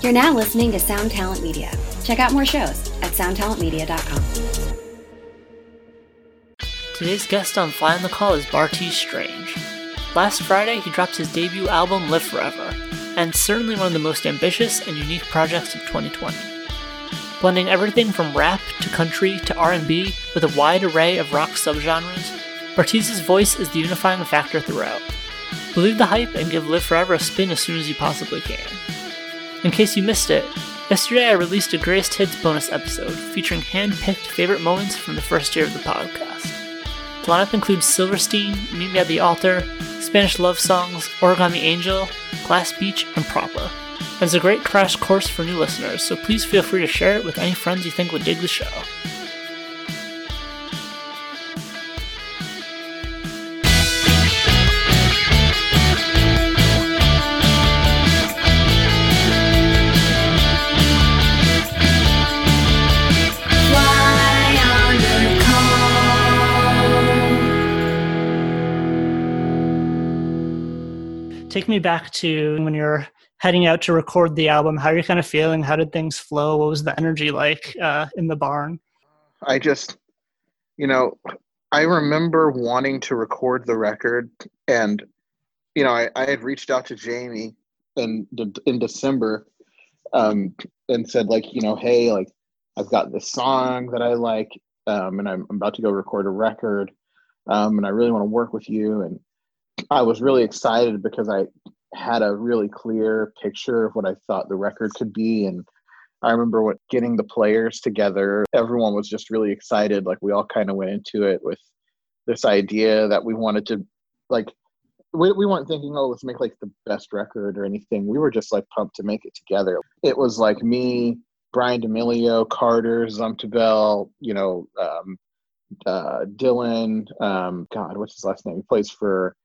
You're now listening to Sound Talent Media. Check out more shows at soundtalentmedia.com. Today's guest on Fly on the Call is Bartees Strange. Last Friday, he dropped his debut album, Live Forever, and certainly one of the most ambitious and unique projects of 2020. Blending everything from rap to country to R&B with a wide array of rock subgenres, Bartees' voice is the unifying factor throughout. Believe the hype and give Live Forever a spin as soon as you possibly can. In case you missed it, yesterday I released a Greatest Hits bonus episode featuring hand-picked favorite moments from the first year of the podcast. The lineup includes Silverstein, Meet Me at the Altar, Spanish Love Songs, Origami Angel, Glass Beach, and Proper. And it's a great crash course for new listeners, so please feel free to share it with any friends you think would dig the show. Take me back to when you're heading out to record the album. How are you kind of feeling? How did things flow? What was the energy like in the barn? I just, I remember wanting to record the record, and, I had reached out to Jamie in December and said, hey, I've got this song that I like, and I'm about to go record a record, and I really want to work with you. And I was really excited because I had a really clear picture of what I thought the record could be. And I remember getting the players together, everyone was just really excited. We all kind of went into it with this idea that we wanted to, we weren't thinking, let's make the best record or anything. We were just pumped to make it together. It was me, Brian D'Amelio, Carter, Zumtabel, Dylan, God, what's his last name? He plays for,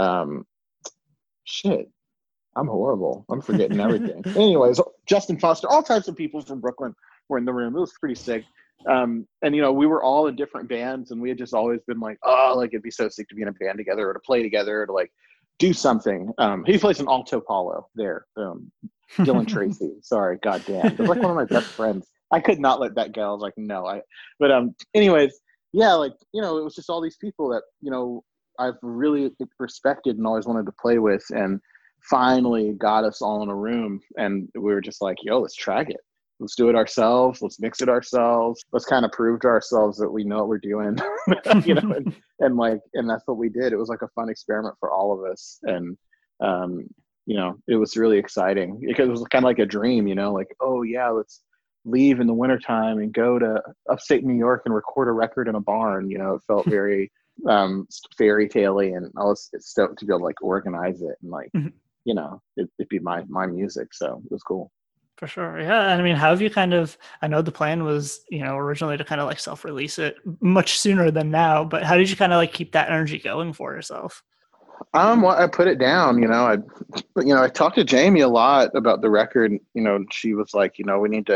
I'm horrible. I'm forgetting everything. Anyways, Justin Foster, all types of people from Brooklyn were in the room. It was pretty sick. And we were all in different bands, and we had just always been it'd be so sick to be in a band together or to play together or to do something. He plays an alto Paulo there. Dylan Tracy. Sorry, goddamn. It's one of my best friends. I could not let that go. I was like, no. Anyways, yeah, it was just all these people that, I've really respected and always wanted to play with, and finally got us all in a room, and we were just let's try it. Let's do it ourselves. Let's mix it ourselves. Let's kind of prove to ourselves that we know what we're doing, and that's what we did. It was a fun experiment for all of us. And, it was really exciting because it was kind of like a dream, oh yeah, let's leave in the wintertime and go to upstate New York and record a record in a barn. It felt very fairy tale-y, and I was stoked to be able to organize it and it'd be my music, so it was cool. For sure. Yeah. And I mean, how have you I know the plan was, originally to kind of self-release it much sooner than now, but how did you kind of keep that energy going for yourself? Well, I put it down, I talked to Jamie a lot about the record. She was we need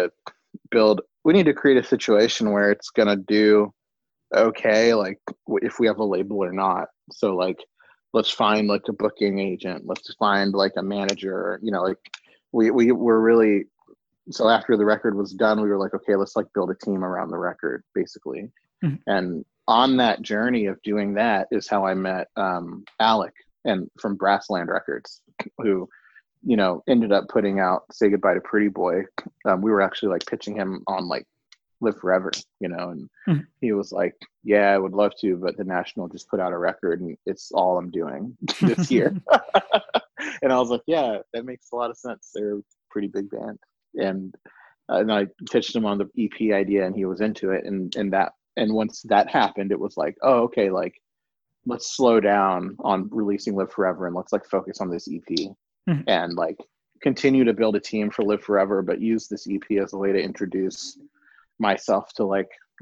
to create a situation where it's going to do okay, if we have a label or not. So let's find a booking agent, let's find a manager, we were really, so after the record was done, we were okay, let's build a team around the record, basically. Mm-hmm. And on that journey of doing that is how I met Alec and from Brassland Records, who ended up putting out Say Goodbye to Pretty Boy. We were actually pitching him on Live Forever, and mm-hmm. He was yeah, I would love to, but the National just put out a record and it's all I'm doing this year. And I was yeah, that makes a lot of sense. They're a pretty big band. And I pitched him on the EP idea and he was into it. And once that happened, it was oh, okay, let's slow down on releasing Live Forever and let's focus on this EP mm-hmm. and continue to build a team for Live Forever, but use this EP as a way to introduce myself to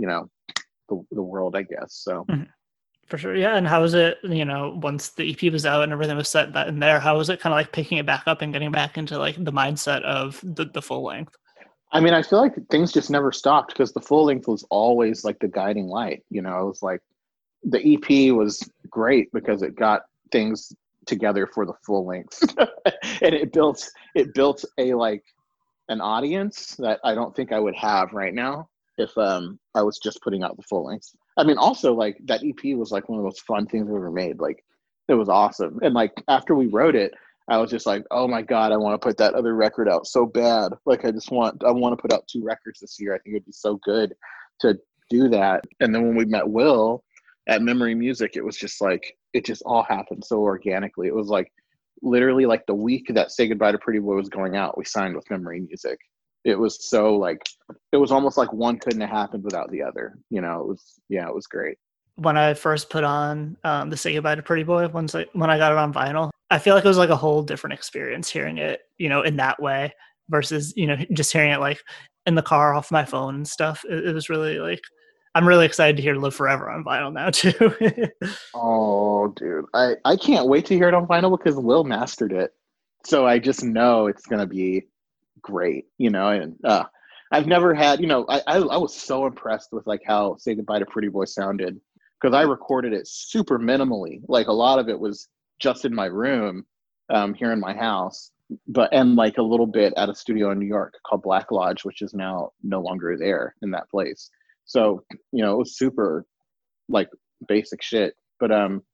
the world, I guess. So mm-hmm. For sure. Yeah. And how was it, once the EP was out and everything was set that in there, how was it kind of picking it back up and getting back into the mindset of the full length? I mean, I feel things just never stopped because the full length was always the guiding light. It was the EP was great because it got things together for the full length and it built a an audience that I don't think I would have right now if I was just putting out the full length. I mean, also like that EP was like one of the most fun things I've ever made. Like it was awesome. And like after we wrote it, I was just like, oh my God, I want to put that other record out so bad. Like I want to put out 2 records this year. I think it'd be so good to do that. And then when we met Will at Memory Music, it was just like, it just all happened so organically. It was like literally like the week that Say Goodbye to Pretty Boy was going out, we signed with Memory Music. It was so like, it was almost like one couldn't have happened without the other. You know, it was great. When I first put on the Say Goodbye to Pretty Boy, when I got it on vinyl, I feel like it was like a whole different experience hearing it, you know, in that way versus, you know, just hearing it like in the car off my phone and stuff. It was really like, I'm really excited to hear Live Forever on vinyl now too. Oh, dude. I can't wait to hear it on vinyl because Will mastered it. So I just know it's going to be great, you know, and I've never had, you know, I was so impressed with like how Say Goodbye to Pretty Boy sounded because I recorded it super minimally. Like a lot of it was just in my room here in my house, and like a little bit at a studio in New York called Black Lodge, which is now no longer there in that place. So, you know, it was super like basic shit. But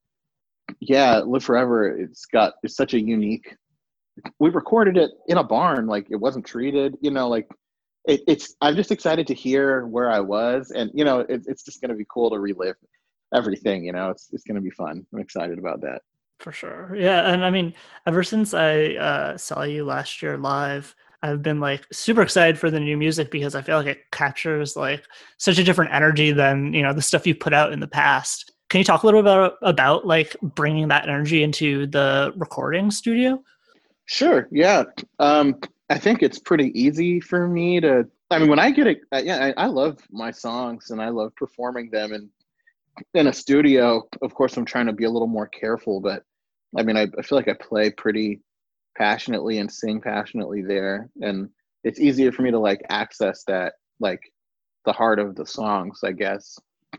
yeah, Live Forever, it's such a unique, we recorded it in a barn, like it wasn't treated, you know, like I'm just excited to hear where I was, and you know, it's just going to be cool to relive everything, you know. It's going to be fun. I'm excited about that. For sure. Yeah. And I mean, ever since I saw you last year live, I've been like super excited for the new music because I feel like it captures like such a different energy than, you know, the stuff you put out in the past. Can you talk a little bit about like bringing that energy into the recording studio? Sure. Yeah. I think it's pretty easy for me to, I mean, when I get it, I love my songs and I love performing them. And in a studio, of course, I'm trying to be a little more careful, but I mean, I feel like I play pretty passionately and sing passionately there. And it's easier for me to like access that, like the heart of the songs, I guess.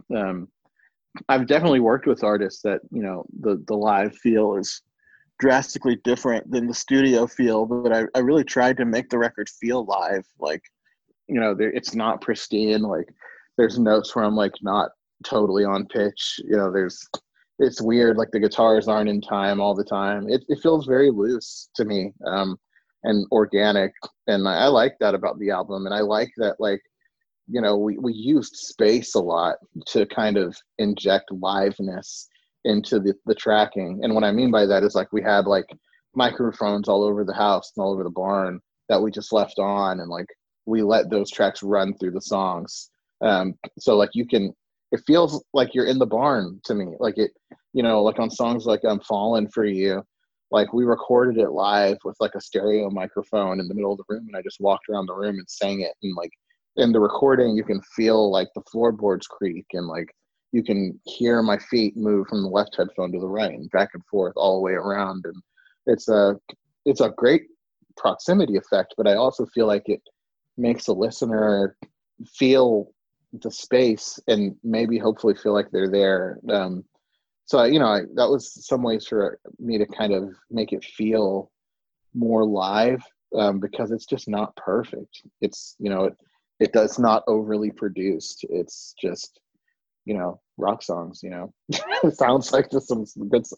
I've definitely worked with artists that, you know, the live feel is drastically different than the studio feel, but I really tried to make the record feel live. Like, you know, it's not pristine. Like there's notes where I'm like not totally on pitch. You know, it's weird. Like the guitars aren't in time all the time. It feels very loose to me, and organic. And I like that about the album. And I like that, like, you know, we used space a lot to kind of inject liveness into the tracking. And what I mean by that is like we had like microphones all over the house and all over the barn that we just left on, and like we let those tracks run through the songs. So like it feels like you're in the barn to me. Like it, you know, like on songs like I'm Falling For You, like we recorded it live with like a stereo microphone in the middle of the room, and I just walked around the room and sang it. And like in the recording, you can feel like the floorboards creak, and like you can hear my feet move from the left headphone to the right and back and forth all the way around. And it's a great proximity effect, but I also feel like it makes the listener feel the space and maybe hopefully feel like they're there. So, you know, that was some ways for me to kind of make it feel more live, because it's just not perfect. It's, you know, it does not overly produced. It's just, you know, rock songs, you know. It sounds like just some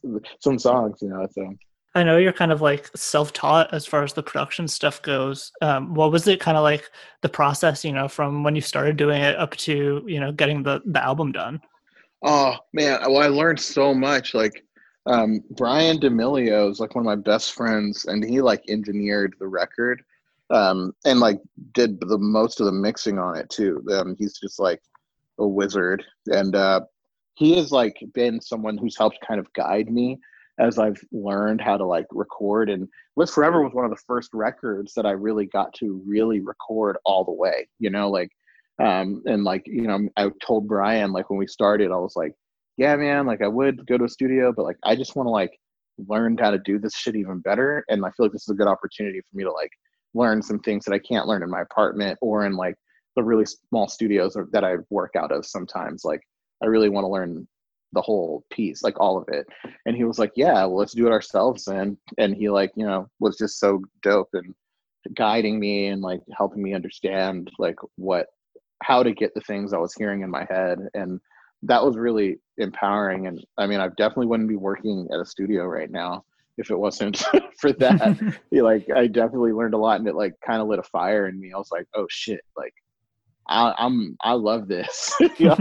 songs, you know. So I know you're kind of like self-taught as far as the production stuff goes. What was it kind of like the process, you know, from when you started doing it up to, you know, getting the album done? Oh man, well, I learned so much. Like Brian D'Amelio is like one of my best friends, and he like engineered the record, and like did the most of the mixing on it too. He's just like a wizard, and he has like been someone who's helped kind of guide me as I've learned how to like record. And Live Forever was one of the first records that I really got to really record all the way, you know, like and like, you know, I told Brian, like when we started, I was like, yeah, man, like I would go to a studio, but like I just want to like learn how to do this shit even better. And I feel like this is a good opportunity for me to like learn some things that I can't learn in my apartment or in like the really small studios that I work out of sometimes. Like I really want to learn the whole piece, like all of it. And he was like, yeah, well, let's do it ourselves. And he like, you know, was just so dope and guiding me and like helping me understand like how to get the things I was hearing in my head. And that was really empowering. And I mean, I definitely wouldn't be working at a studio right now if it wasn't for that. Like, I definitely learned a lot, and it like kind of lit a fire in me. I was like, oh shit, like I love this.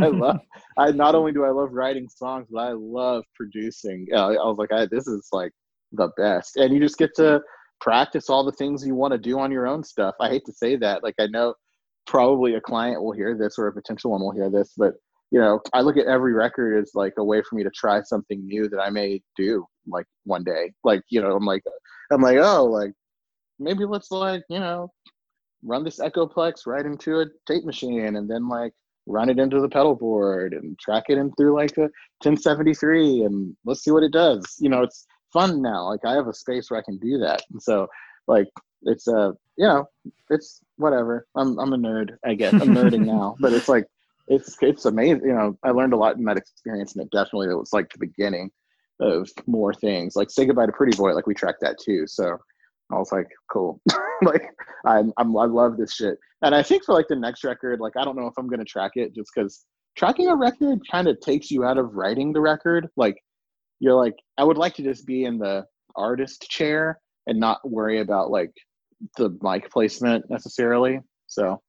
I not only do I love writing songs, but I love producing. I was like, this is like the best. And you just get to practice all the things you want to do on your own stuff. I hate to say that. Like, I know probably a client will hear this or a potential one will hear this, but I look at every record as like a way for me to try something new that I may do like one day. Like, I'm like, oh, like maybe let's like, run this Echoplex right into a tape machine and then like run it into the pedal board and track it in through like a 1073 and let's see what it does. It's fun now. Like, I have a space where I can do that. And so like, it's it's whatever. I'm a nerd, I guess. I'm nerding now, but it's like, it's amazing. I learned a lot in that experience, and it definitely was like the beginning of more things. Like Say Goodbye to Pretty Boy, like we tracked that too. So I was like, cool. Like I love this shit. And I think for like the next record, like I don't know if I'm gonna track it, just because tracking a record kind of takes you out of writing the record. Like, you're like, I would like to just be in the artist chair and not worry about like the mic placement necessarily. So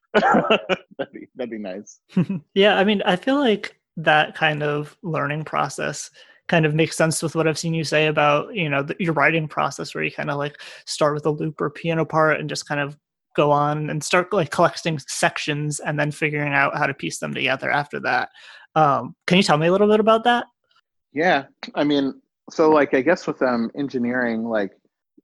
that'd be nice. Yeah, I mean, I feel like that kind of learning process kind of makes sense with what I've seen you say about, your writing process, where you kind of like start with a loop or piano part and just kind of go on and start like collecting sections and then figuring out how to piece them together after that. Can you tell me a little bit about that? Yeah, I mean, so like, I guess with engineering, like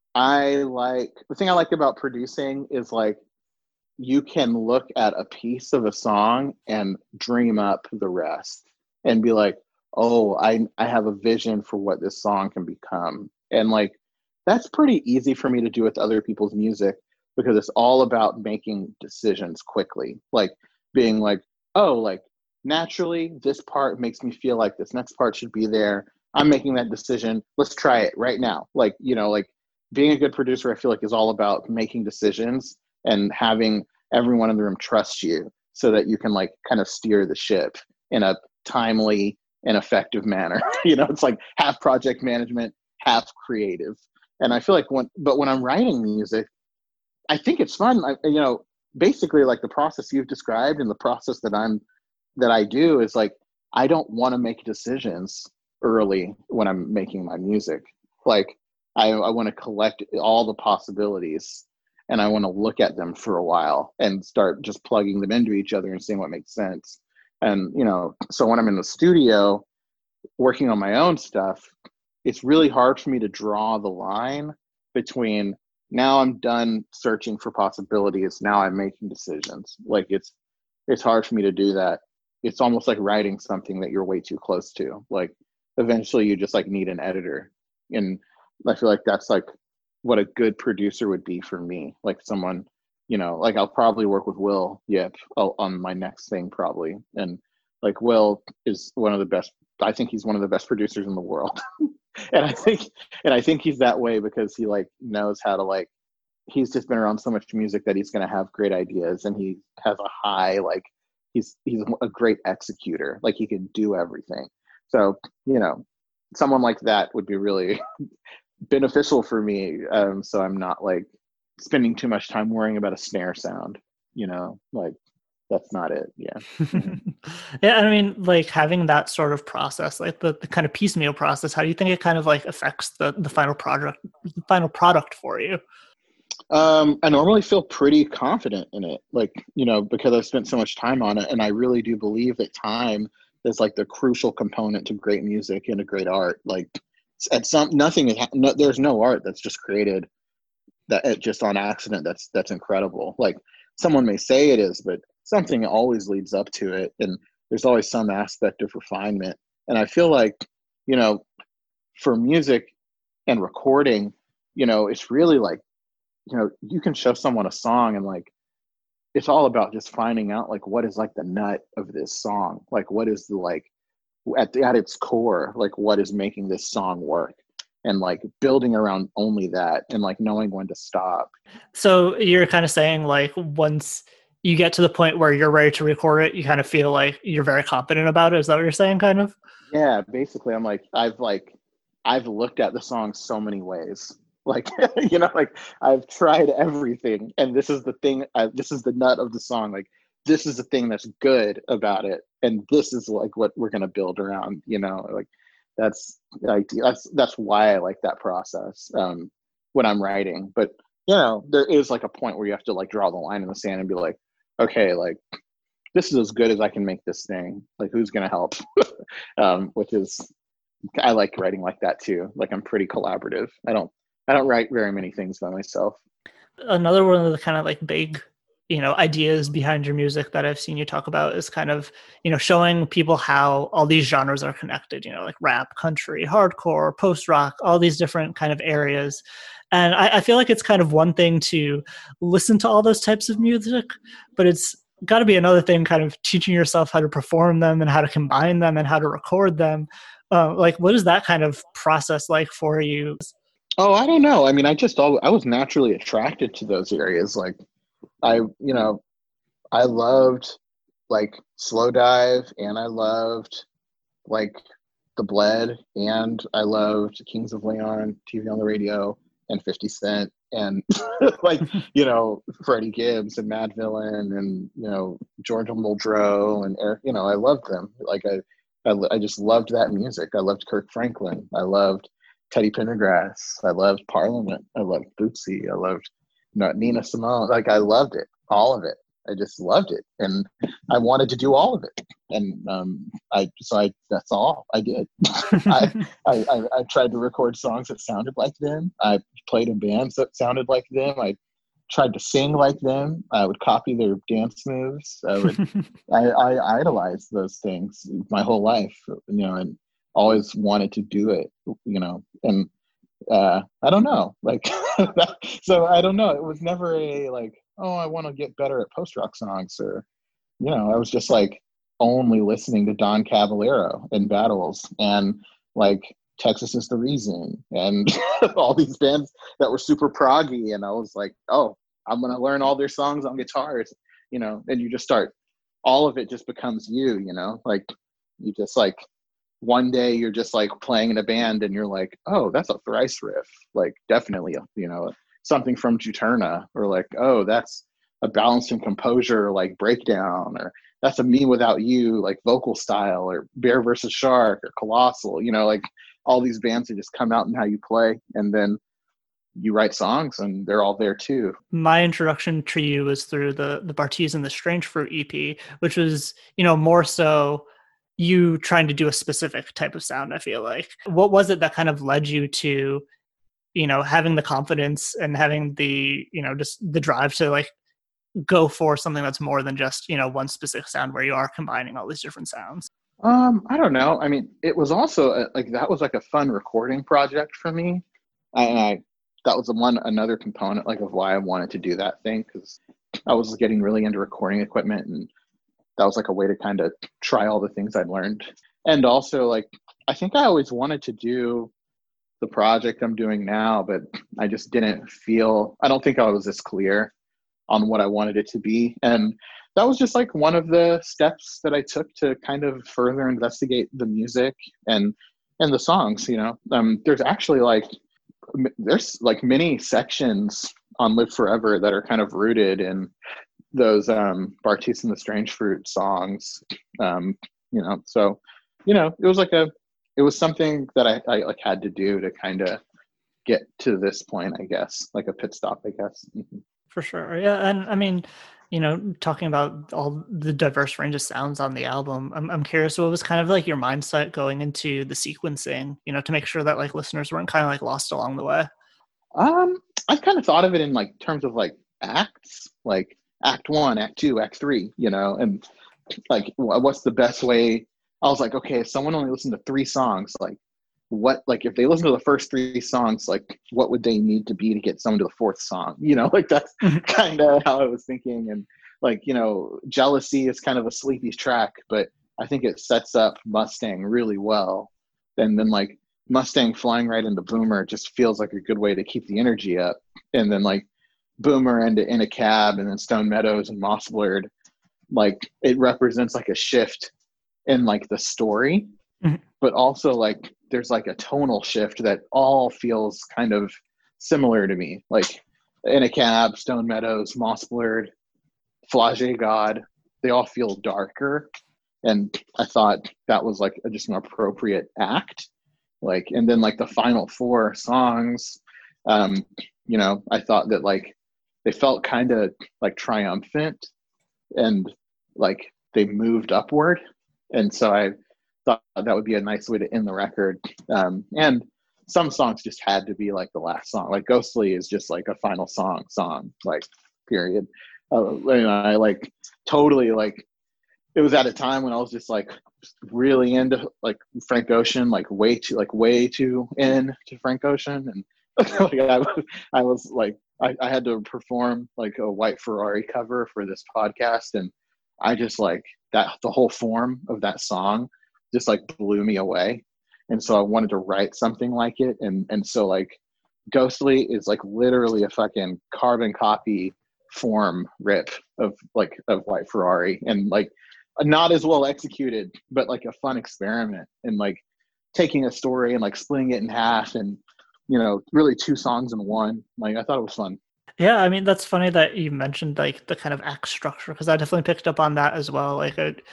the thing I like about producing is like, you can look at a piece of a song and dream up the rest and be like, oh, I have a vision for what this song can become. And like, that's pretty easy for me to do with other people's music, because it's all about making decisions quickly. Like being like, oh, like naturally this part makes me feel like this next part should be there. I'm making that decision. Let's try it right now. Like, like being a good producer, I feel like, is all about making decisions and having everyone in the room trust you so that you can like kind of steer the ship in a timely and effective manner. It's like half project management, half creative. And I feel like when I'm writing music, I think it's fun. Basically like the process you've described and the process that I do is like, I don't want to make decisions early when I'm making my music. Like I want to collect all the possibilities, and I want to look at them for a while and start just plugging them into each other and seeing what makes sense. And, so when I'm in the studio working on my own stuff, it's really hard for me to draw the line between now I'm done searching for possibilities, now I'm making decisions. Like it's hard for me to do that. It's almost like writing something that you're way too close to. Like eventually you just like need an editor. And I feel like that's like what a good producer would be for me. Like someone, like I'll probably work with Will Yip on my next thing probably. And like Will is one of the best. I think he's one of the best producers in the world. and I think he's that way because he like knows how to like, he's just been around so much music that he's going to have great ideas, and he has a high, like he's a great executor. Like he can do everything. So, someone like that would be really beneficial for me. So I'm not like spending too much time worrying about a snare sound, like that's not it. Yeah. Yeah. I mean, like having that sort of process, like the kind of piecemeal process, how do you think it kind of like affects the final product for you? I normally feel pretty confident in it, like, because I've spent so much time on it. And I really do believe that time is like the crucial component to great music and a great art. Like there's no art that's just created that just on accident. That's incredible. Like someone may say it is, but something always leads up to it. And there's always some aspect of refinement. And I feel like, for music and recording, it's really like, you can show someone a song and like, it's all about just finding out like, what is like the nut of this song? Like, what is the, like at its core, like what is making this song work? and like building around only that, and like knowing when to stop. So you're kind of saying like once you get to the point where you're ready to record it, you kind of feel like you're very confident about it. Is that what you're saying, kind of? Yeah, basically, I'm like, I've looked at the song so many ways. Like, like I've tried everything, and this is the thing. This is the nut of the song. Like, this is the thing that's good about it, and this is like what we're gonna build around. Like that's like that's why I like that process when I'm writing. But there is like a point where you have to like draw the line in the sand and be like, okay, like this is as good as I can make this thing. Like, who's gonna help? Which is, I like writing like that too. Like, I'm pretty collaborative. I don't write very many things by myself. Another one of the kind of like big, ideas behind your music that I've seen you talk about is kind of, showing people how all these genres are connected, like rap, country, hardcore, post-rock, all these different kind of areas. And I feel like it's kind of one thing to listen to all those types of music, but it's got to be another thing kind of teaching yourself how to perform them and how to combine them and how to record them. Like, what is that kind of process like for you? Oh, I don't know. I mean, I was naturally attracted to those areas. Like, I loved like Slow Dive, and I loved like The Bled, and I loved Kings of Leon, TV on the Radio, and 50 Cent, and like, Freddie Gibbs and Mad Villain, and, Georgia Muldrow and Eric, I loved them. Like, I just loved that music. I loved Kirk Franklin. I loved Teddy Pendergrass. I loved Parliament. I loved Bootsy. I loved Nina Simone. Like, I loved it, all of it. I just loved it, and I wanted to do all of it. And that's all I did. I tried to record songs that sounded like them. I played in bands that sounded like them. I tried to sing like them. I would copy their dance moves. I idolized those things my whole life, and always wanted to do it, and I don't know, like, so I don't know. It was never a like, oh, I want to get better at post-rock songs, or, I was just like only listening to Don Caballero and Battles, and like Texas Is the Reason, and all these bands that were super proggy. And I was like, oh, I'm going to learn all their songs on guitars, and you just start, all of it just becomes like you just like, one day you're just like playing in a band and you're like, oh, that's a Thrice riff. Like, definitely, something from Juturna, or like, oh, that's a Balanced and Composure, like breakdown, or that's a Me Without You, like vocal style, or Bear versus Shark, or Colossal, like all these bands that just come out in how you play, and then you write songs and they're all there too. My introduction to you was through the Bartees and the Strange Fruit EP, which was, more so you trying to do a specific type of sound. I feel like, what was it that kind of led you to, having the confidence and having the, just the drive to like go for something that's more than just, one specific sound, where you are combining all these different sounds? I don't know. I mean, it was also like, that was like a fun recording project for me. That was another component like of why I wanted to do that thing, because I was getting really into recording equipment, and that was like a way to kind of try all the things I'd learned. And also, like, I think I always wanted to do the project I'm doing now, but I just I don't think I was this clear on what I wanted it to be. And that was just like one of the steps that I took to kind of further investigate the music and the songs, there's actually there's like many sections on Live Forever that are kind of rooted in those Bartees and the Strange Fruit songs, so it was something that I like had to do to kind of get to this point, I guess, like a pit stop, I guess. Mm-hmm. For sure. Yeah. And I mean, talking about all the diverse range of sounds on the album, I'm curious, what was kind of like your mindset going into the sequencing, to make sure that like listeners weren't kind of like lost along the way? I've kind of thought of it in like terms of like acts, like Act 1, Act 2, Act 3, and like what's the best way. I was like, okay, if someone only listened to 3 songs, like what, like if they listen to the first 3 songs, like what would they need to be to get someone to the 4th song, like that's kind of how I was thinking. And like, Jealousy is kind of a sleepy track, but I think it sets up Mustang really well. And then like Mustang flying right into Boomer just feels like a good way to keep the energy up. And then like Boomer into In a Cab, and then Stone Meadows and Mossblurred, like it represents like a shift in like the story, but also like there's like a tonal shift that all feels kind of similar to me. Like In a Cab, Stone Meadows, Mossblurred, Flage God, they all feel darker. And I thought that was like just an appropriate act. Like, and then like the final 4 songs, you know, I thought that like they felt kind of like triumphant and like they moved upward. And so I thought that would be a nice way to end the record. And some songs just had to be like the last song. Like Ghostly is just like a final song, like period. I like totally like, it was at a time when I was just like really into like Frank Ocean, like way too into Frank Ocean. And like, I was like, I had to perform like a White Ferrari cover for this podcast. And I just like that, the whole form of that song just like blew me away. And so I wanted to write something like it. And so like Ghostly is like literally a fucking carbon copy form rip of White Ferrari, and like not as well executed, but like a fun experiment, and like taking a story and like splitting it in half, and you know, really 2 songs in one. Like I thought it was fun. Yeah, I mean, that's funny that you mentioned like the kind of act structure, because I definitely picked up on that as well. Like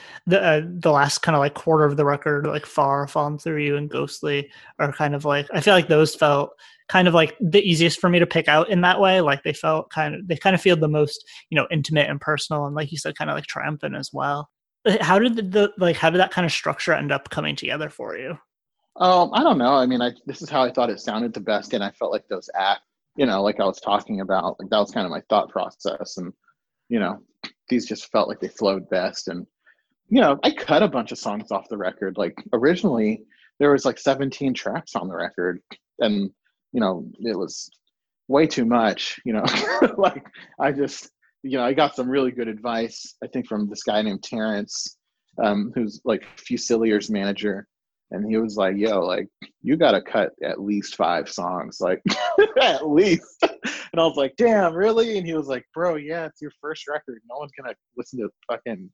the last kind of like quarter of the record, like Far, Fallen Through You, and Ghostly are kind of like, I feel like those felt kind of like the easiest for me to pick out in that way. Like they kind of feel the most, you know, intimate and personal, and like you said, kind of like triumphant as well. How did how did that kind of structure end up coming together for you? I don't know. I mean, this is how I thought it sounded the best, and I felt like those acts, you know, like I was talking about, like that was kind of my thought process, and you know, these just felt like they flowed best. And you know, I cut a bunch of songs off the record. Like originally there was like 17 tracks on the record, and you know, it was way too much, you know. Like I just, you know, I got some really good advice, I think, from this guy named Terrence, who's like Fusiliers manager. And he was like, yo, like, you got to cut at least 5 songs, like, at least. And I was like, damn, really? And he was like, bro, yeah, it's your first record. No one's going to listen to fucking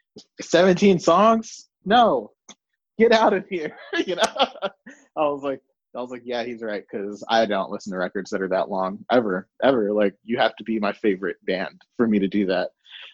17 songs? No, get out of here. You know? I was like, yeah, he's right, because I don't listen to records that are that long, ever. Like, you have to be my favorite band for me to do that.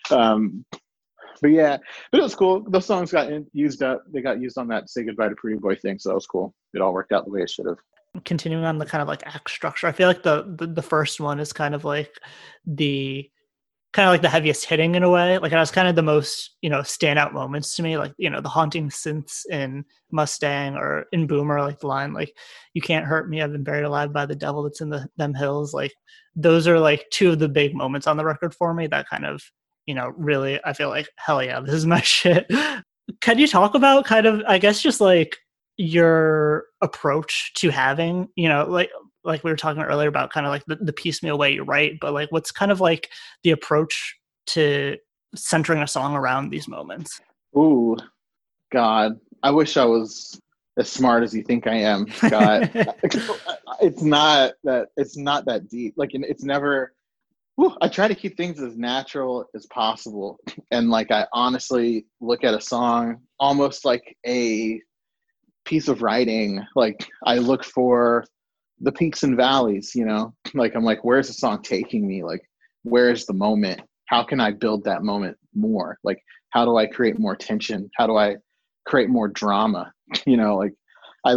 But yeah, but it was cool. Those songs got used up. They got used on that Say Goodbye to Pretty Boy thing, so that was cool. It all worked out the way it should have. Continuing on the kind of like act structure, I feel like the first one is kind of like the heaviest hitting in a way. Like it has kind of the most, you know, standout moments to me. Like, you know, the haunting synths in Mustang, or in Boomer, like the line like, "You can't hurt me, I've been buried alive by the devil that's in them hills." Like those are like 2 of the big moments on the record for me that kind of, you know, really, I feel like, hell yeah, this is my shit. Can you talk about kind of, I guess, just like your approach to having, you know, like we were talking earlier about kind of like the piecemeal way you write, but like what's kind of like the approach to centering a song around these moments? Ooh, God, I wish I was as smart as you think I am, Scott. It's not that deep. Like, it's never. I try to keep things as natural as possible. And like, I honestly look at a song almost like a piece of writing. Like I look for the peaks and valleys, you know, like I'm like, where's the song taking me? Like, where's the moment? How can I build that moment more? Like, how do I create more tension? How do I create more drama? You know, like I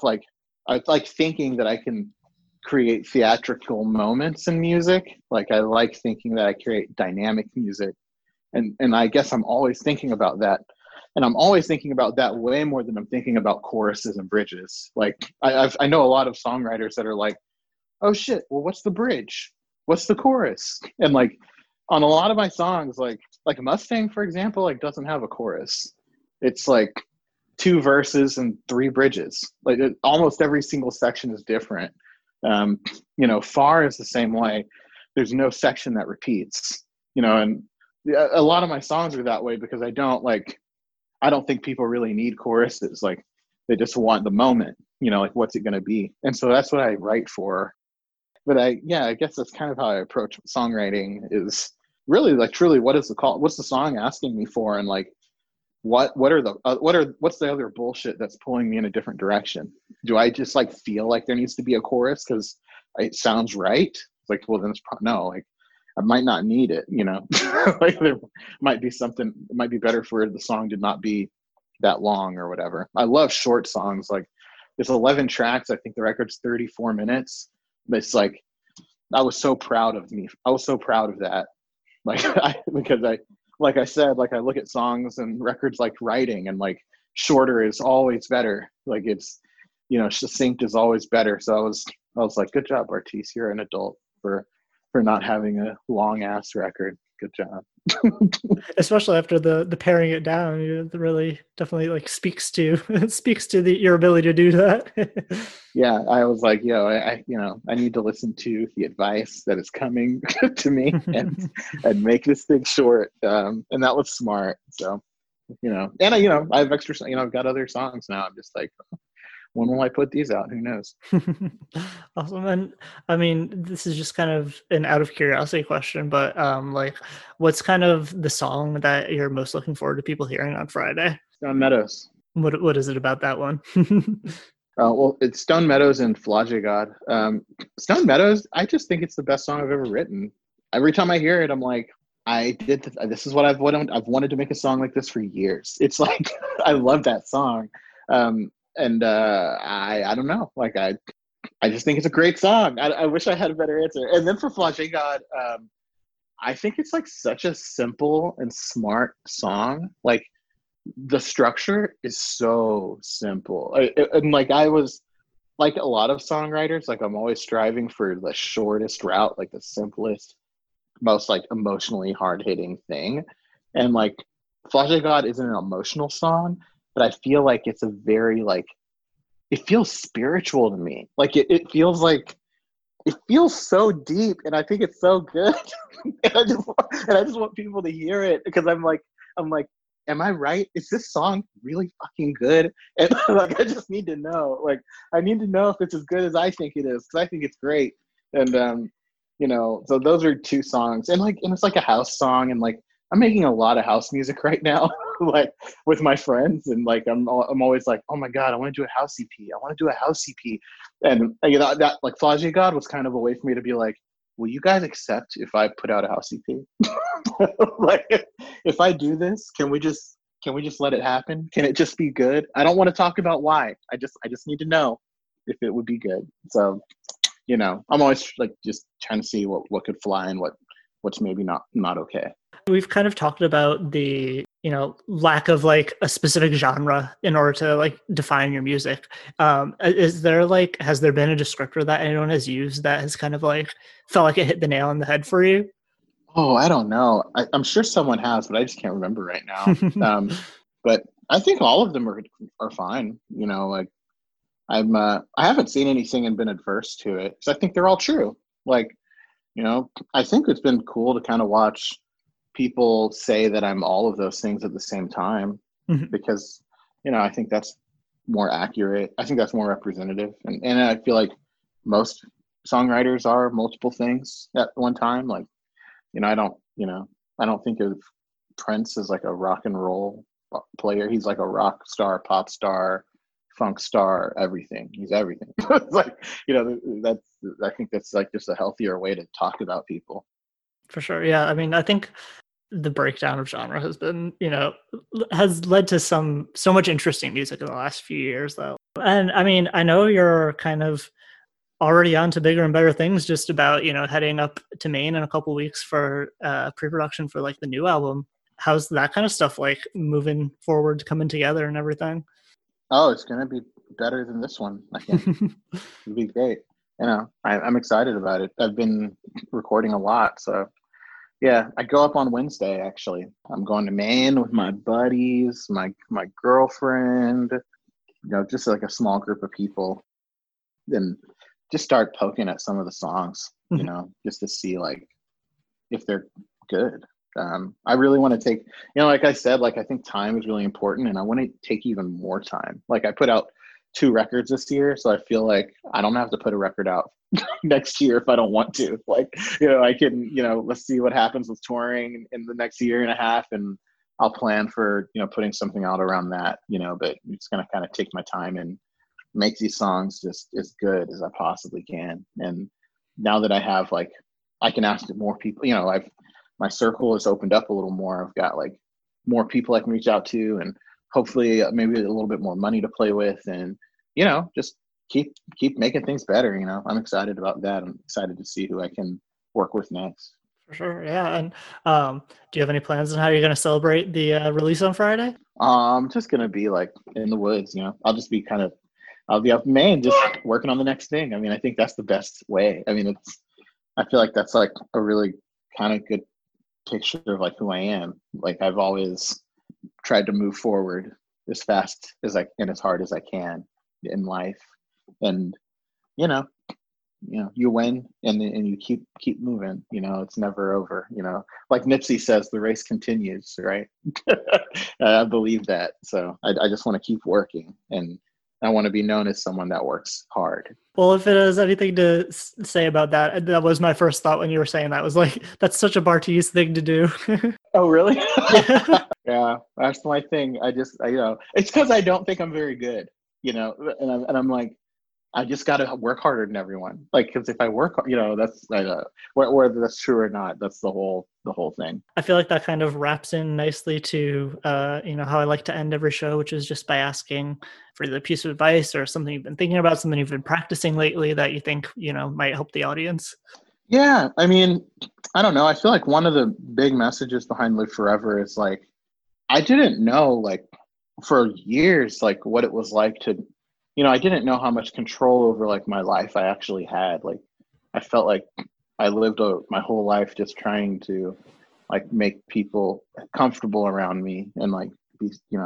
like thinking that I can create theatrical moments in music. Like I like thinking that I create dynamic music, and I guess I'm always thinking about that, and I'm always thinking about that way more than I'm thinking about choruses and bridges. Like I know a lot of songwriters that are like, oh shit, well, what's the bridge, what's the chorus? And like on a lot of my songs, like Mustang, for example, like doesn't have a chorus. It's like 2 verses and 3 bridges. Like almost every single section is different. You know, Far is the same way. There's no section that repeats, you know, and a lot of my songs are that way because I don't think people really need choruses. Like They just want the moment, like what's it going to be? And so that's what I write for. But I guess that's kind of how I approach songwriting, is really like truly what's the song asking me for, and like what's the other bullshit that's pulling me in a different direction? Do I just like feel like there needs to be a chorus because it sounds right? It's like, well, then no, like I might not need it, like there might be something, it might be better for the song to not be that long or whatever. I love short songs. Like there's 11 tracks. I think the record's 34 minutes. It's like, I was so proud of that. Like like I said, like I look at songs and records like writing, and like shorter is always better. Like it's, succinct is always better. So I was like, good job, Bartees. You're an adult for not having a long ass record. Good job. Especially after the paring it down, it really definitely like speaks to your ability to do that. Yeah, I was like, I need to listen to the advice that is coming to me and make this thing short. And that was smart. So, and I have extra, I've got other songs now. I'm just like, when will I put these out? Who knows? Awesome. And I mean, this is just kind of an out of curiosity question, but like, what's kind of the song that you're most looking forward to people hearing on Friday? Stone Meadows. What is it about that one? Well, it's Stone Meadows and Flage God. Stone Meadows, I just think it's the best song I've ever written. Every time I hear it, I'm like, this is what I've wanted to make a song like this for years. It's like, I love that song. And I don't know, like I just think it's a great song. I wish I had a better answer. And then for Flage God, I think it's like such a simple and smart song. Like the structure is so simple. And like I was like a lot of songwriters, like I'm always striving for the shortest route, like the simplest, most like emotionally hard-hitting thing. And like Flage God isn't an emotional song, but I feel like it's a very like, it feels spiritual to me. Like it feels so deep, and I think it's so good. and I just want people to hear it, because I'm like, am I right? Is this song really fucking good? And like, I just need to know. Like, I need to know if it's as good as I think it is, because I think it's great. And so those are two songs, and it's like a house song, and like I'm making a lot of house music right now, like with my friends, and like I'm always like, oh my god, I want to do a house EP. I want to do a house EP, and that like Flage God was kind of a way for me to be like, will you guys accept if I put out a house EP? Like if I do this, can we just let it happen? Can it just be good? I don't want to talk about why. I just need to know if it would be good. So, I'm always like just trying to see what could fly and what's maybe not okay. We've kind of talked about the, lack of like a specific genre in order to like define your music. Has there been a descriptor that anyone has used that has kind of like felt like it hit the nail on the head for you? Oh, I don't know. I'm sure someone has, but I just can't remember right now. But I think all of them are fine. Like I haven't seen anything and been adverse to it, because I think they're all true. Like, I think it's been cool to kind of watch people say that I'm all of those things at the same time, because, I think that's more accurate. I think that's more representative. And I feel like most songwriters are multiple things at one time. Like, I don't think of Prince as like a rock and roll player. He's like a rock star, pop star, funk star, everything. He's everything. It's like, I think that's like just a healthier way to talk about people. For sure. Yeah. I mean, I think the breakdown of genre has been, has led to so much interesting music in the last few years, though. And I mean, I know you're kind of already on to bigger and better things, just about, heading up to Maine in a couple of weeks for pre-production for like the new album. How's that kind of stuff like moving forward, coming together and everything? Oh, it's going to be better than this one, I think. It'll be great. I'm excited about it. I've been recording a lot, so yeah, I go up on Wednesday, actually. I'm going to Maine with my buddies, my girlfriend, just like a small group of people, and just start poking at some of the songs, just to see like if they're good. I really want to take, like I said, like I think time is really important, and I want to take even more time. Like I put out 2 records this year, so I feel like I don't have to put a record out next year if I don't want to. Like, I can, let's see what happens with touring in the next year and a half, and I'll plan for, putting something out around that, but it's going to kind of take my time and make these songs just as good as I possibly can. And now that I have, like, I can ask more people, my circle has opened up a little more. I've got like more people I can reach out to, and hopefully maybe a little bit more money to play with, and, just keep making things better. I'm excited about that. I'm excited to see who I can work with next. For sure. Yeah. And do you have any plans on how you're going to celebrate the release on Friday? I'm just going to be like in the woods, I'll just be I'll be up in Maine just working on the next thing. I mean, I think that's the best way. I mean, I feel like that's like a really kind of good picture of like who I am. Like I've always tried to move forward as fast as and as hard as I can in life. And, you win and you keep moving, it's never over, like Nipsey says, the race continues, right? I believe that. So I just want to keep working, and I want to be known as someone that works hard. Well, if it has anything to say about that, that was my first thought when you were saying that. Was like, that's such a Bartees thing to do. Oh, really? Yeah, that's my thing. It's because I don't think I'm very good, and I'm like, I just got to work harder than everyone. Like, because if I work, that's whether that's true or not, that's the whole thing. I feel like that kind of wraps in nicely to, how I like to end every show, which is just by asking for either a piece of advice or something you've been thinking about, something you've been practicing lately that you think, might help the audience. Yeah. I mean, I don't know. I feel like one of the big messages behind Live Forever is like, I didn't know, like, for years, like what it was like to, I didn't know how much control over like my life I actually had. Like, I felt like I lived my whole life just trying to like make people comfortable around me, and like be,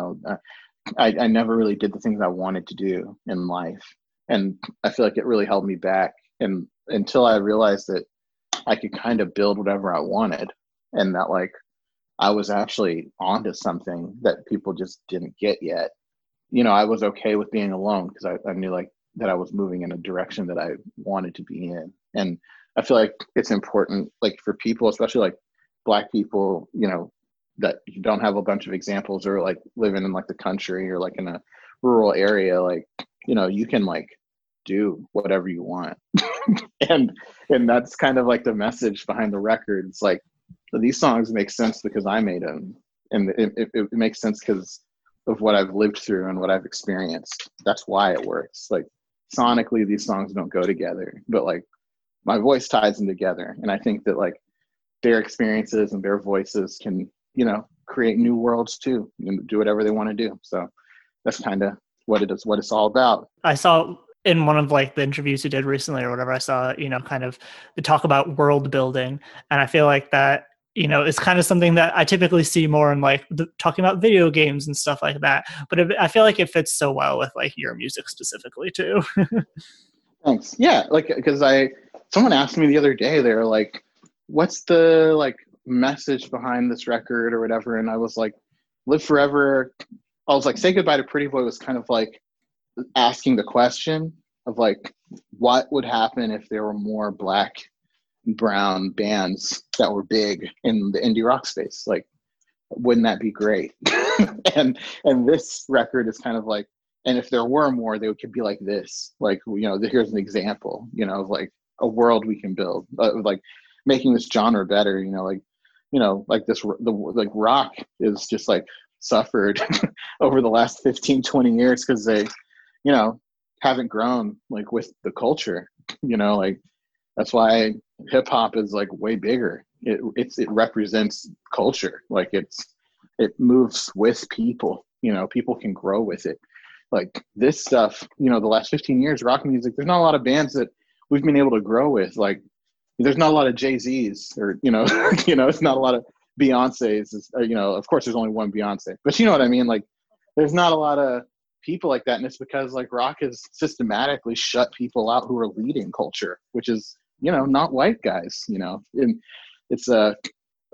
I never really did the things I wanted to do in life. And I feel like it really held me back. And until I realized that I could kind of build whatever I wanted, and that like I was actually onto something that people just didn't get yet. I was okay with being alone because I knew like that I was moving in a direction that I wanted to be in. And I feel like it's important, like for people, especially like Black people, that you don't have a bunch of examples, or like living in like the country or like in a rural area, like, you can like do whatever you want. and that's kind of like the message behind the record. It's like, these songs make sense because I made them, and it makes sense because of what I've lived through and what I've experienced. That's why it works. Like sonically, these songs don't go together, but like my voice ties them together. And I think that like their experiences and their voices can, create new worlds too, and do whatever they want to do. So that's kind of what it's all about. I saw in one of like the interviews you did recently or whatever, I saw, kind of the talk about world building. And I feel like that, it's kind of something that I typically see more in like talking about video games and stuff like that. But I feel like it fits so well with like your music specifically too. Thanks. Yeah. Like, because someone asked me the other day, they were like, what's the like message behind this record or whatever? And I was like, Live Forever. I was like, Say Goodbye to Pretty Boy was kind of like asking the question of like, what would happen if there were more Black and brown bands that were big in the indie rock space? Like, wouldn't that be great? and this record is kind of like, and if there were more, they could be like this. Like, here's an example, of like a world we can build, like making this genre better. Like this, like rock is just like suffered over the last 15, 20 years because they, haven't grown like with the culture. Like that's why hip hop is like way bigger. It represents culture. Like it moves with people. People can grow with it. Like this stuff, the last 15 years, rock music, there's not a lot of bands that we've been able to grow with. Like there's not a lot of Jay-Z's or, it's not a lot of Beyonce's, of course there's only one Beyonce, but you know what I mean? Like there's not a lot of people like that. And it's because like rock has systematically shut people out who are leading culture, which is, not white guys, and it's a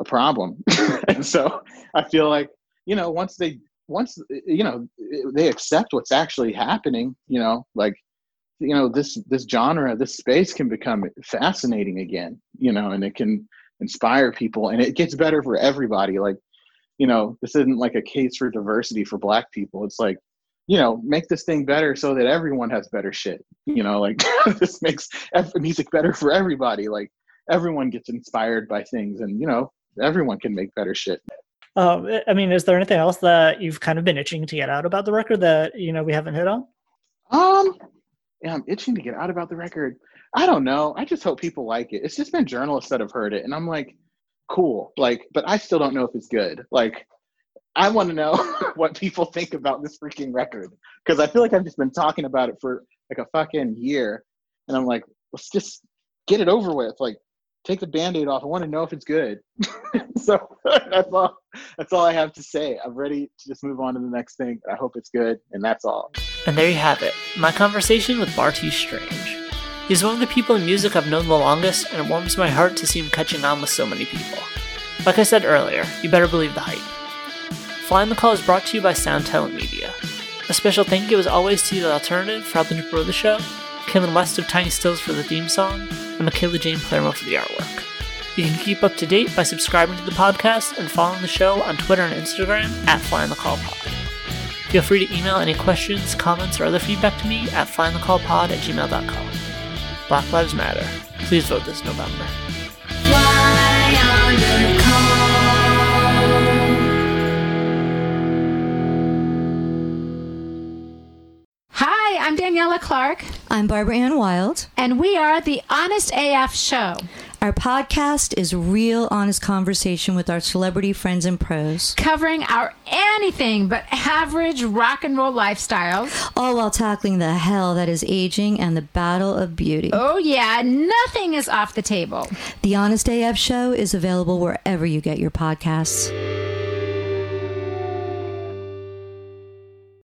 a problem. And so I feel like, you know, once you know, they accept what's actually happening, you know, like, you know, this genre, this space can become fascinating again, you know, and it can inspire people, and it gets better for everybody. Like, you know, this isn't like a case for diversity for Black people. It's like, you know, make this thing better so that everyone has better shit, you know, like this makes music better for everybody. Like everyone gets inspired by things, and, you know, everyone can make better shit. I mean, is there anything else that you've kind of been itching to get out about the record that, you know, we haven't hit on? Yeah, I'm itching to get out about the record. I don't know. I just hope people like it. It's just been journalists that have heard it, and I'm like, cool. Like, but I still don't know if it's good. Like, I want to know what people think about this freaking record, because I feel like I've just been talking about it for like a fucking year, and I'm like, let's just get it over with. Like, take the Band-Aid off. I want to know if it's good. So that's all I have to say. I'm ready to just move on to the next thing. I hope it's good, and that's all. And there you have it, my conversation with Bartees Strange. He's one of the people in music I've known the longest, and it warms my heart to see him catching on with so many people. Like I said earlier, you better believe the hype. Fly on the Call is brought to you by Sound Talent Media. A special thank you as always to The Alternative for helping to grow the show, Kaylin West of Tiny Stills for the theme song, and Michaela Jane Palermo for the artwork. You can keep up to date by subscribing to the podcast and following the show on Twitter and Instagram at FlyOnTheCallPod. Feel free to email any questions, comments, or other feedback to me at flyonthecallpod@gmail.com. Black Lives Matter. Please vote this November. Fly on the call. Hi, I'm Daniela Clark. I'm Barbara Ann Wild. And we are the Honest AF Show. Our podcast is real, honest conversation with our celebrity friends and pros. Covering our anything but average rock and roll lifestyles. All while tackling the hell that is aging and the battle of beauty. Oh yeah, nothing is off the table. The Honest AF Show is available wherever you get your podcasts.